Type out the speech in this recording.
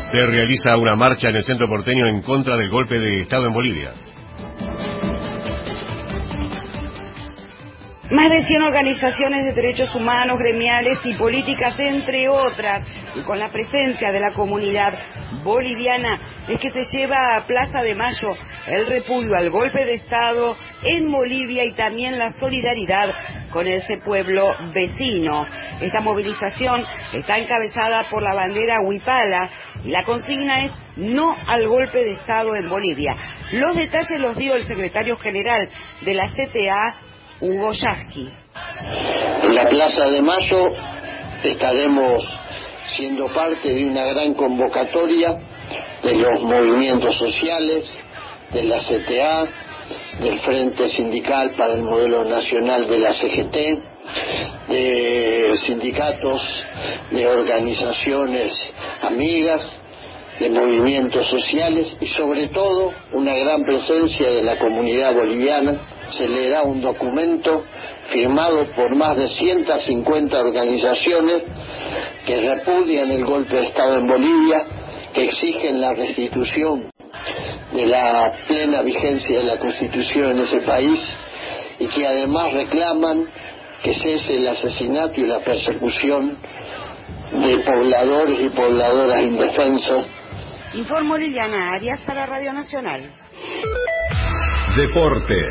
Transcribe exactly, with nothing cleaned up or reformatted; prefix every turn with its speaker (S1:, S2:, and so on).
S1: Se realiza una marcha en el centro porteño en contra del golpe de Estado en Bolivia.
S2: Más de cien organizaciones de derechos humanos, gremiales y políticas, entre otras, y con la presencia de la comunidad boliviana, es que se lleva a Plaza de Mayo el repudio al golpe de Estado en Bolivia y también la solidaridad con ese pueblo vecino. Esta movilización está encabezada por la bandera huipala y la consigna es no al golpe de Estado en Bolivia. Los detalles los dio el secretario general de la C T A, Hugo Yasky.
S3: En la Plaza de Mayo estaremos siendo parte de una gran convocatoria de los movimientos sociales, de la C T A, del Frente Sindical para el Modelo Nacional de la C G T, de sindicatos, de organizaciones amigas, de movimientos sociales y sobre todo una gran presencia de la comunidad boliviana. Se le da un documento firmado por más de ciento cincuenta organizaciones que repudian el golpe de Estado en Bolivia, que exigen la restitución de la plena vigencia de la Constitución en ese país y que además reclaman que cese el asesinato y la persecución de pobladores y pobladoras indefensos.
S2: Informó Liliana Arias para Radio Nacional.
S4: Deportes.